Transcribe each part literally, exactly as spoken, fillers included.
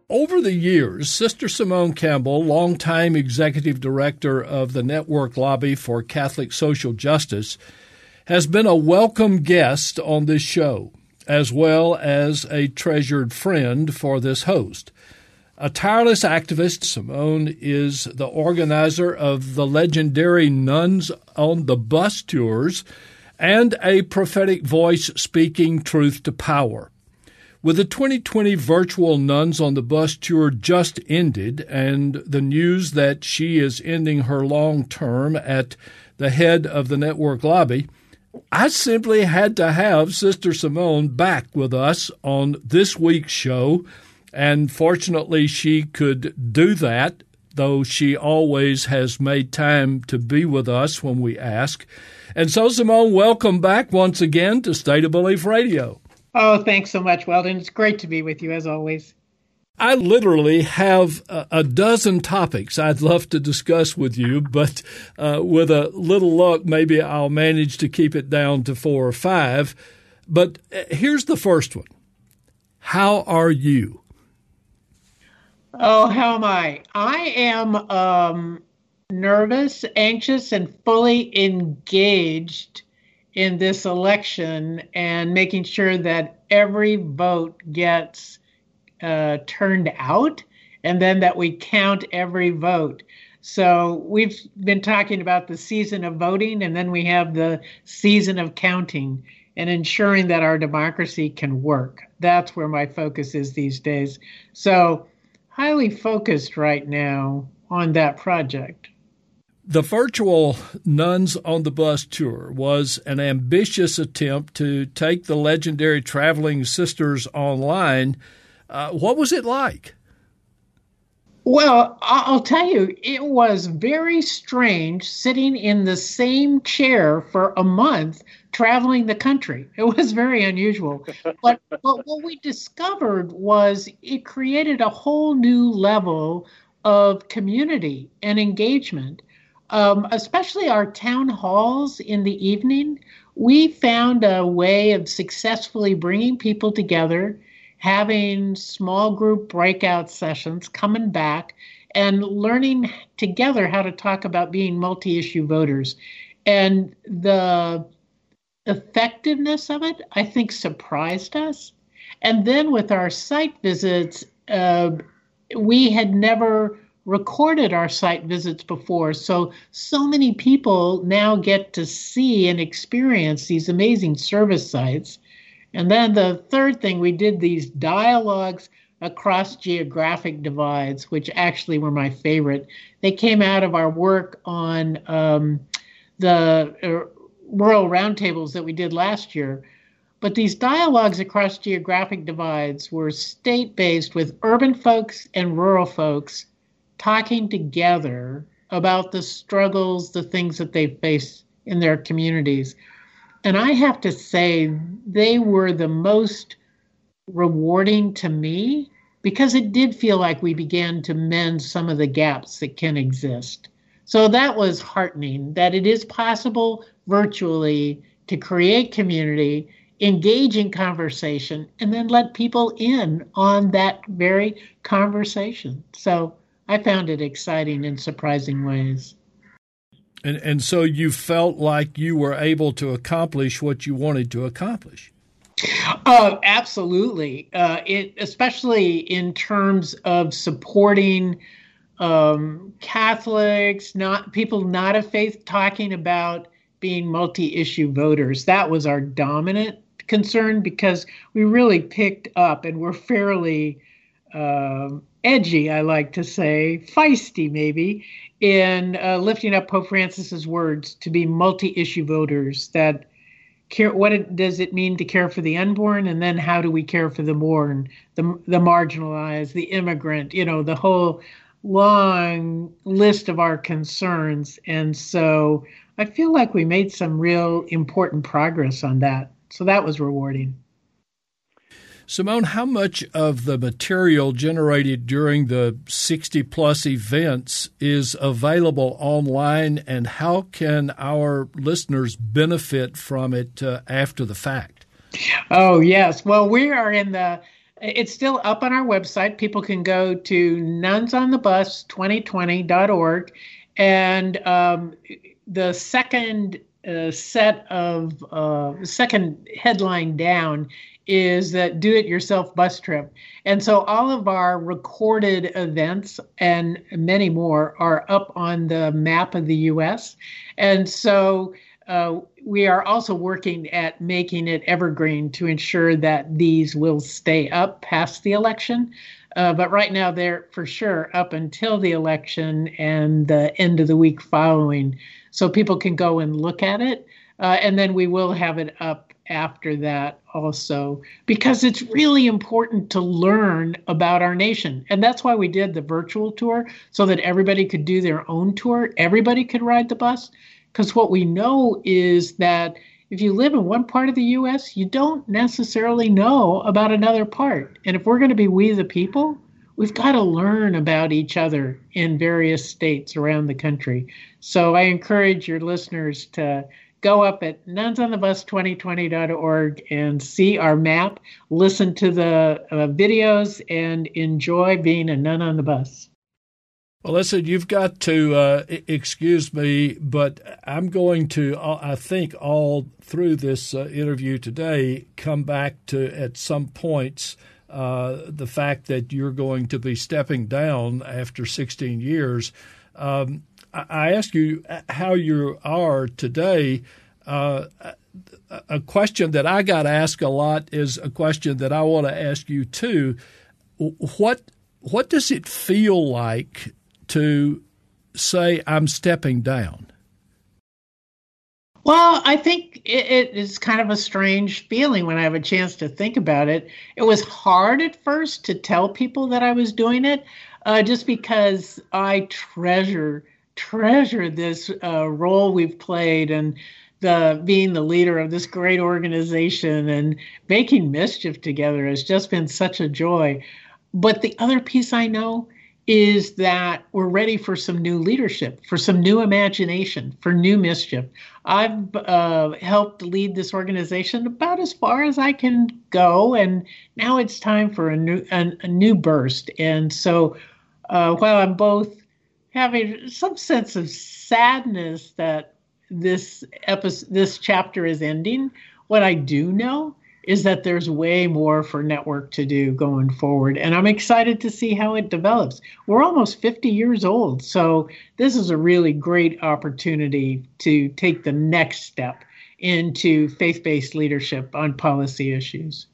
Over the years, Sister Simone Campbell, longtime executive director of the Network Lobby for Catholic Social Justice, has been a welcome guest on this show, as well as a treasured friend for this host. A tireless activist, Simone is the organizer of the legendary Nuns on the Bus tours and a prophetic voice speaking truth to power. With the twenty twenty virtual Nuns on the Bus tour just ended and the news that she is ending her long term at the head of the Network Lobby, I simply had to have Sister Simone back with us on this week's show, and fortunately she could do that, though she always has made time to be with us when we ask. And so, Simone, welcome back once again to State of Belief Radio. Oh, thanks so much, Weldon. It's great to be with you, as always. I literally have a, a dozen topics I'd love to discuss with you, but uh, with a little luck, maybe I'll manage to keep it down to four or five. But here's the first one. How are you? Oh, how am I? I am um, nervous, anxious, and fully engaged in this election and making sure that every vote gets uh, turned out and then that we count every vote. So we've been talking about the season of voting, and then we have the season of counting and ensuring that our democracy can work. That's where my focus is these days. So highly focused right now on that project. The virtual Nuns on the Bus tour was an ambitious attempt to take the legendary traveling sisters online. Uh, what was it like? Well, I'll tell you, it was very strange sitting in the same chair for a month traveling the country. It was very unusual. But, but what we discovered was it created a whole new level of community and engagement. Um, especially our town halls in the evening, we found a way of successfully bringing people together, having small group breakout sessions, coming back, and learning together how to talk about being multi-issue voters. And the effectiveness of it, I think, surprised us. And then with our site visits, uh, we had never recorded our site visits before. So, so many people now get to see and experience these amazing service sites. And then the third thing, we did these dialogues across geographic divides, which actually were my favorite. They came out of our work on um, the uh, rural roundtables that we did last year. But these dialogues across geographic divides were state-based with urban folks and rural folks talking together about the struggles, the things that they face in their communities. And I have to say, they were the most rewarding to me because it did feel like we began to mend some of the gaps that can exist. So that was heartening, that it is possible virtually to create community, engage in conversation, and then let people in on that very conversation. So I found it exciting in surprising ways. And and so you felt like you were able to accomplish what you wanted to accomplish. Uh, absolutely. Uh, it, especially in terms of supporting um, Catholics, not people not of faith, talking about being multi-issue voters. That was our dominant concern because we really picked up and were fairly uh, edgy, I like to say, feisty maybe, in uh, lifting up Pope Francis's words to be multi-issue voters, that care, what it, does it mean to care for the unborn, and then how do we care for the born, the, the marginalized, the immigrant, you know, the whole long list of our concerns. And so I feel like we made some real important progress on that. So that was rewarding. Simone, how much of the material generated during the sixty-plus events is available online, and how can our listeners benefit from it uh, after the fact? Oh, yes. Well, we are in the it's still up on our website. People can go to nuns on the bus twenty twenty dot org. And um, the second uh, set of, uh, second headline down is that do-it-yourself bus trip. And so all of our recorded events and many more are up on the map of the U S. And so uh, we are also working at making it evergreen to ensure that these will stay up past the election. Uh, but right now they're for sure up until the election and the end of the week following. So people can go and look at it. Uh, and then we will have it up after that also, because it's really important to learn about our nation. And that's why we did the virtual tour, so that everybody could do their own tour. Everybody could ride the bus. Because what we know is that if you live in one part of the U S, you don't necessarily know about another part. And if we're going to be we the people, we've got to learn about each other in various states around the country. So I encourage your listeners to go up at nuns on the bus twenty twenty dot org and see our map, listen to the uh, videos, and enjoy being a nun on the bus. Well, listen, you've got to uh, excuse me, but I'm going to, I think, all through this uh, interview today, come back to, at some points, uh, the fact that you're going to be stepping down after sixteen years. Um, I, I ask you how you are today. Uh, a question that I got asked a lot is a question that I want to ask you too. What what does it feel like to say I'm stepping down? Well, I think it, it is kind of a strange feeling when I have a chance to think about it. It was hard at first to tell people that I was doing it, uh, just because I treasure, treasure this uh, role we've played, and the being the leader of this great organization and making mischief together has just been such a joy. But the other piece I know is that we're ready for some new leadership, for some new imagination, for new mischief. I've uh, helped lead this organization about as far as I can go, and now it's time for a new a, a new burst. And so uh, while I'm both having some sense of sadness that this episode, this chapter is ending, what I do know is that there's way more for Network to do going forward. And I'm excited to see how it develops. We're almost fifty years old, so this is a really great opportunity to take the next step into faith-based leadership on policy issues.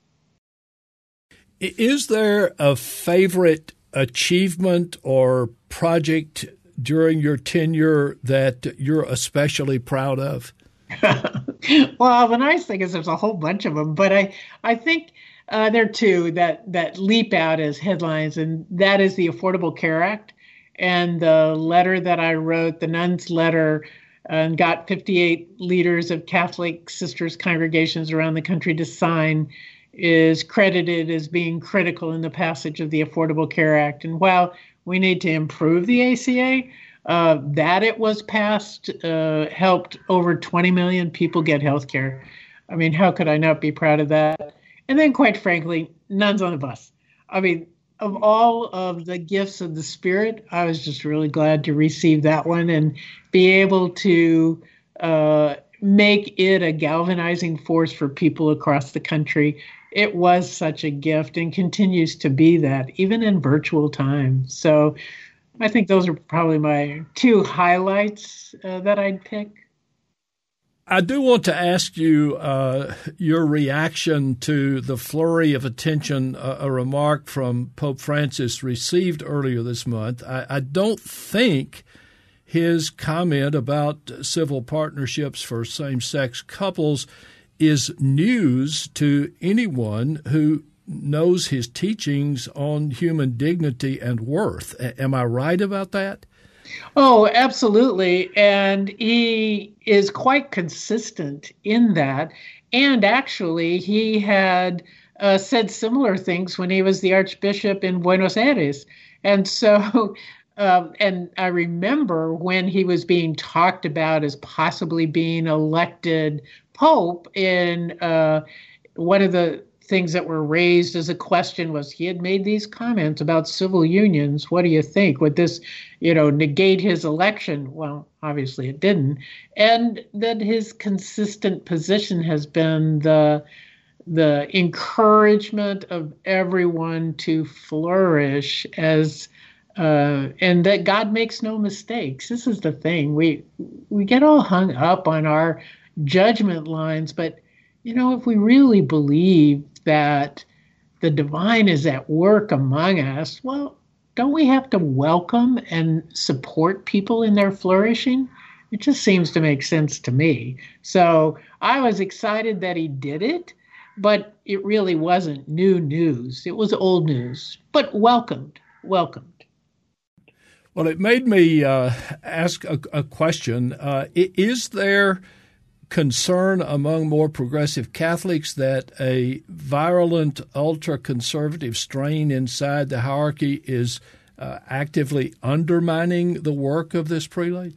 Is there a favorite achievement or project during your tenure that you're especially proud of? Well, the nice thing is there's a whole bunch of them, but I, I think uh, there are two that, that leap out as headlines, and that is the Affordable Care Act and the letter that I wrote, the nuns letter, and got fifty-eight leaders of Catholic sisters congregations around the country to sign, is credited as being critical in the passage of the Affordable Care Act. And while we need to improve the A C A, Uh, that it was passed uh, helped over twenty million people get health care. I mean, how could I not be proud of that? And then, quite frankly, nuns on the bus. I mean, of all of the gifts of the Spirit, I was just really glad to receive that one and be able to uh, make it a galvanizing force for people across the country. It was such a gift and continues to be that, even in virtual times. So I think those are probably my two highlights uh, that I'd pick. I do want to ask you uh, your reaction to the flurry of attention uh, a remark from Pope Francis received earlier this month. I, I don't think his comment about civil partnerships for same-sex couples is news to anyone who knows his teachings on human dignity and worth. Am I right about that? Oh, absolutely. And he is quite consistent in that. And actually, he had uh, said similar things when he was the Archbishop in Buenos Aires. And so, um, and I remember when he was being talked about as possibly being elected Pope, in uh, one of the things that were raised as a question was he had made these comments about civil unions. What do you think? Would this, you know, negate his election? Well, obviously it didn't. And that his consistent position has been the the encouragement of everyone to flourish as uh, and that God makes no mistakes. This is the thing. We we get all hung up on our judgment lines, but you know, if we really believe that the divine is at work among us, well, don't we have to welcome and support people in their flourishing? It just seems to make sense to me. So I was excited that he did it, but it really wasn't new news. It was old news, but welcomed, welcomed. Well, it made me uh, ask a, a question. Uh, is there concern among more progressive Catholics that a virulent, ultra-conservative strain inside the hierarchy is uh, actively undermining the work of this prelate?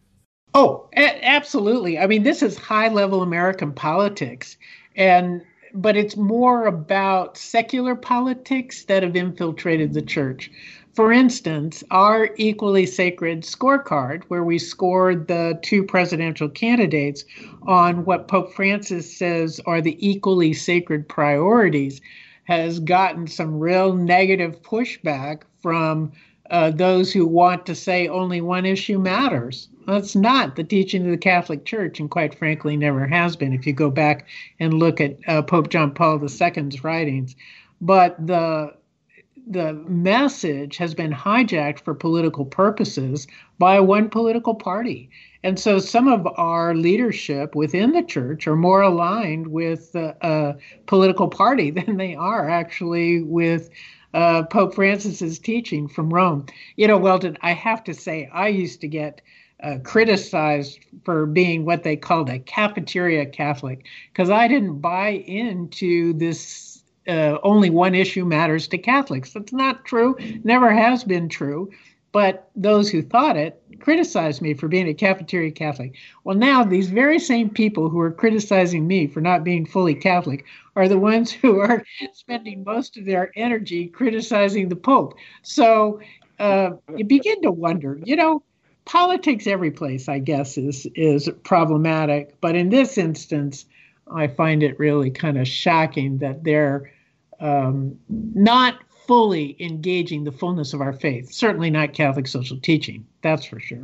Oh, a- absolutely. I mean, this is high-level American politics, and but it's more about secular politics that have infiltrated the church. For instance, our equally sacred scorecard, where we scored the two presidential candidates on what Pope Francis says are the equally sacred priorities, has gotten some real negative pushback from uh, those who want to say only one issue matters. That's not the teaching of the Catholic Church, and quite frankly, never has been, if you go back and look at uh, Pope John Paul the Second's writings. But the the message has been hijacked for political purposes by one political party. And so some of our leadership within the church are more aligned with uh, a political party than they are actually with uh, Pope Francis's teaching from Rome. You know, Weldon, I have to say, I used to get uh, criticized for being what they called a cafeteria Catholic because I didn't buy into this Uh, only one issue matters to Catholics. That's not true, never has been true. But those who thought it criticized me for being a cafeteria Catholic. Well, now these very same people who are criticizing me for not being fully Catholic are the ones who are spending most of their energy criticizing the Pope. So uh, you begin to wonder, you know, politics every place, I guess, is is problematic. But in this instance, I find it really kind of shocking that they're um, not fully engaging the fullness of our faith. Certainly not Catholic social teaching, that's for sure.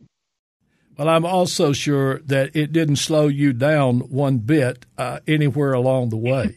Well, I'm also sure that it didn't slow you down one bit uh, anywhere along the way.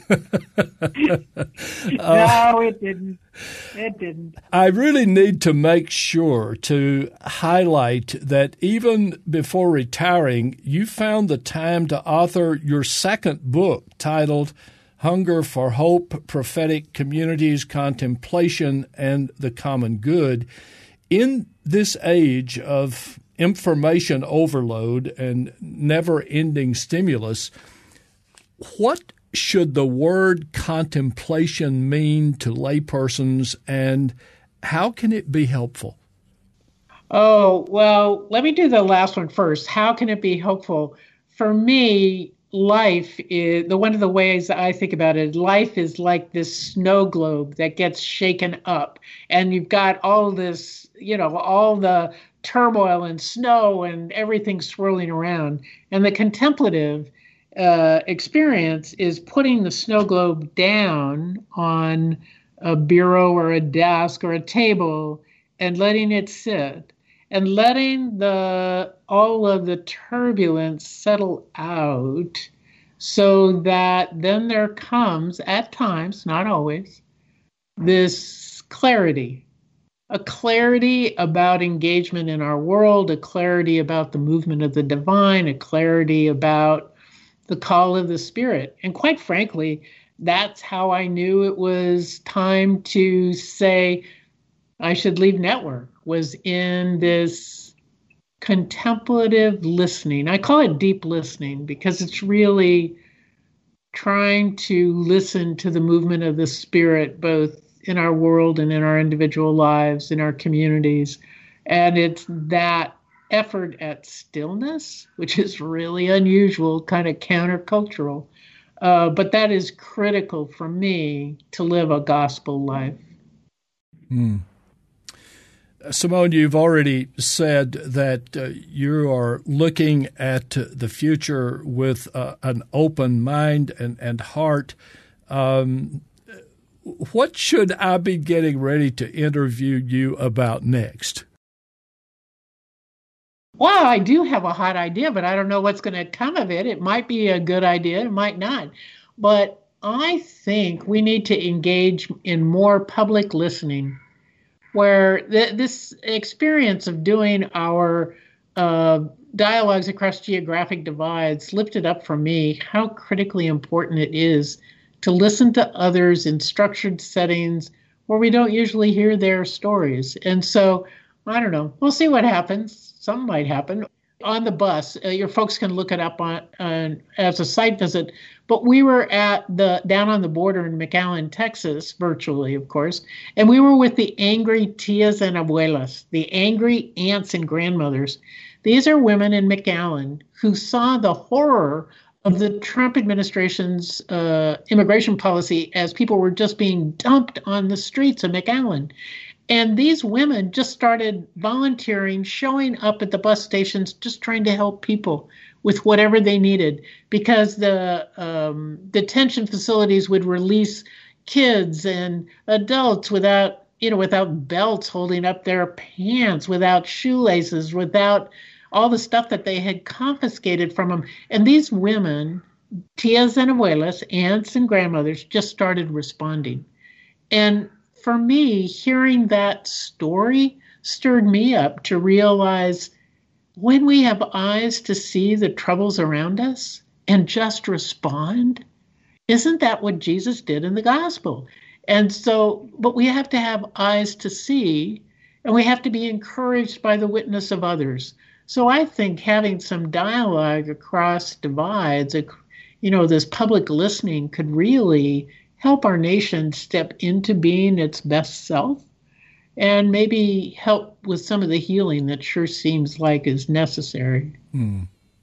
uh, no, it didn't. It didn't. I really need to make sure to highlight that even before retiring, you found the time to author your second book titled Hunger for Hope, Prophetic Communities, Contemplation, and the Common Good. In this age of information overload and never-ending stimulus, what should the word contemplation mean to laypersons, and how can it be helpful? Oh, well, let me do the last one first. How can it be helpful? For me, life is, the one of the ways I think about it, life is like this snow globe that gets shaken up, and you've got all this, you know, all the turmoil and snow and everything swirling around. And the contemplative uh, experience is putting the snow globe down on a bureau or a desk or a table and letting it sit and letting the all of the turbulence settle out so that then there comes, at times, not always, this clarity. A clarity about engagement in our world, a clarity about the movement of the divine, a clarity about the call of the Spirit. And quite frankly, that's how I knew it was time to say I should leave Network, was in this contemplative listening. I call it deep listening because it's really trying to listen to the movement of the Spirit, both in our world and in our individual lives, in our communities. And it's that effort at stillness, which is really unusual, kind of countercultural, Uh, but that is critical for me to live a gospel life. Hmm. Simone, you've already said that uh, you are looking at the future with uh, an open mind and, and heart. Um, what should I be getting ready to interview you about next? Well, I do have a hot idea, but I don't know what's going to come of it. It might be a good idea, it might not. But I think we need to engage in more public listening, where th- this experience of doing our uh, dialogues across geographic divides lifted up for me how critically important it is to listen to others in structured settings where we don't usually hear their stories. And so, I don't know, we'll see what happens. Something might happen. On the bus, uh, your folks can look it up on, on as a site visit. But we were at the down on the border in McAllen, Texas, virtually, of course, and we were with the angry tias and abuelas, the angry aunts and grandmothers. These are women in McAllen who saw the horror of the Trump administration's uh, immigration policy as people were just being dumped on the streets of McAllen. And these women just started volunteering, showing up at the bus stations, just trying to help people with whatever they needed, because the um, detention facilities would release kids and adults without, you know, without belts holding up their pants, without shoelaces, without all the stuff that they had confiscated from them. And these women, tias and abuelas, aunts and grandmothers, just started responding. And for me, hearing that story stirred me up to realize when we have eyes to see the troubles around us and just respond, isn't that what Jesus did in the gospel? And so, but we have to have eyes to see, and we have to be encouraged by the witness of others. So I think having some dialogue across divides, you know, this public listening could really help our nation step into being its best self, and maybe help with some of the healing that sure seems like is necessary. Hmm.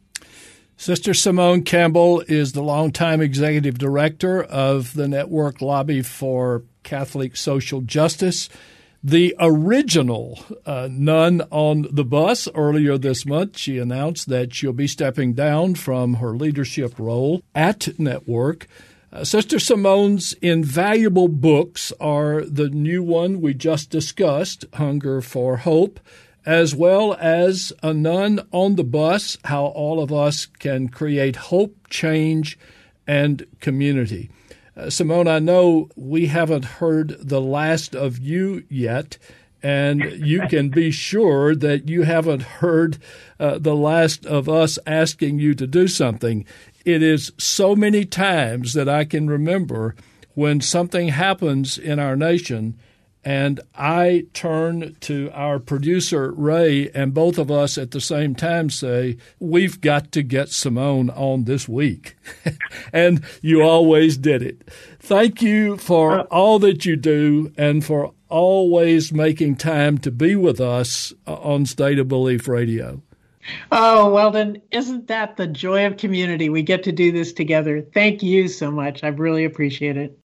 Sister Simone Campbell is the longtime executive director of the Network Lobby for Catholic Social Justice. The original uh, nun on the bus earlier this month, she announced that she'll be stepping down from her leadership role at Network. Uh, Sister Simone's invaluable books are the new one we just discussed, Hunger for Hope, as well as A Nun on the Bus, How All of Us Can Create Hope, Change, and Community. Uh, Simone, I know we haven't heard the last of you yet, and you can be sure that you haven't heard uh, the last of us asking you to do something. It is so many times that I can remember when something happens in our nation and I turn to our producer, Ray, and both of us at the same time say, we've got to get Simone on this week. And you always did it. Thank you for all that you do and for always making time to be with us on State of Belief Radio. Oh, Weldon, isn't that the joy of community? We get to do this together. Thank you so much. I really appreciate it.